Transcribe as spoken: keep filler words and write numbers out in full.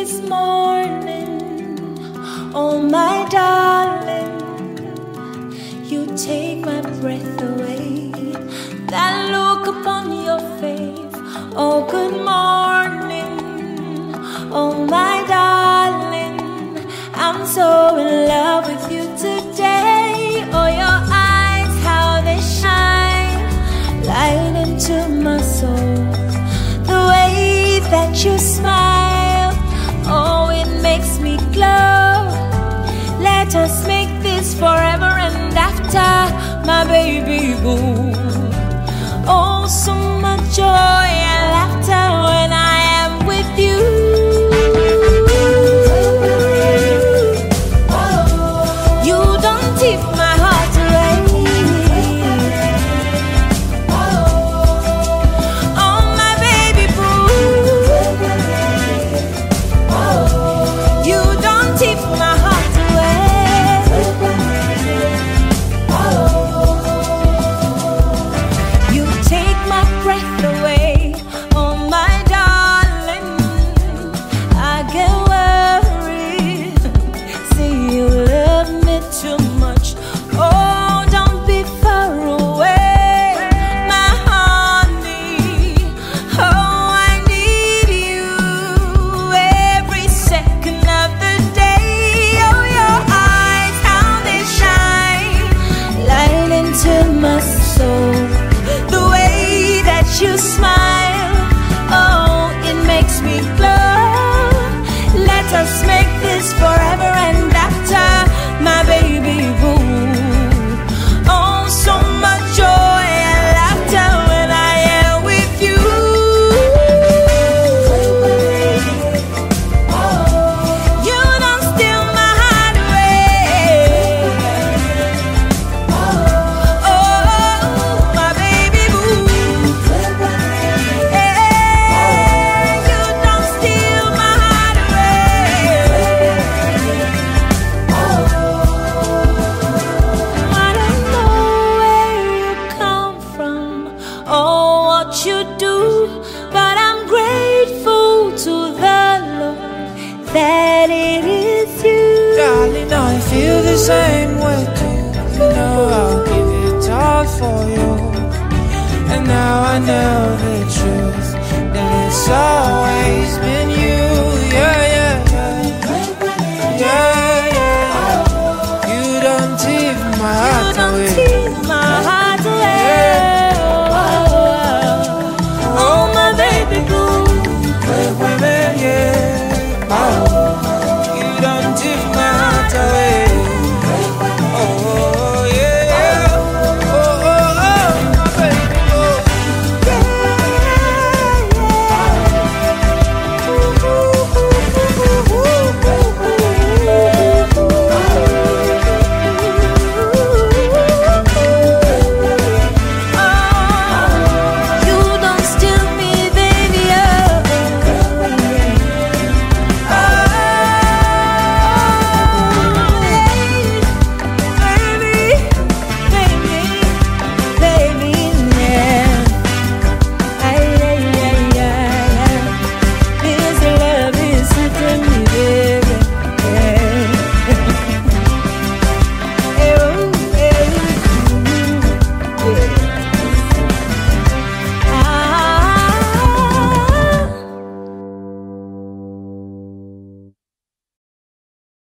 this morning. Oh my darling, you take my breath away. That look upon your face. Oh good morning. Oh my darling, I'm so in love with you today. Oh your eyes, how they shine, light into my soul. The way that you smile, oh it makes me glow. Let us make this forever and after, my baby boo. Oh so much joy and laughter when I am with you. You smile, oh, it makes me glow. Let us make this forever and after, my baby boo. Oh, so much joy and laughter when I am with you. You don't steal my heart away. Oh, my baby boo. You do, but I'm grateful to the Lord that it is you. Darling, I feel the same way too. You know I'll give it all for you. And now I know the truth, that it's always been you.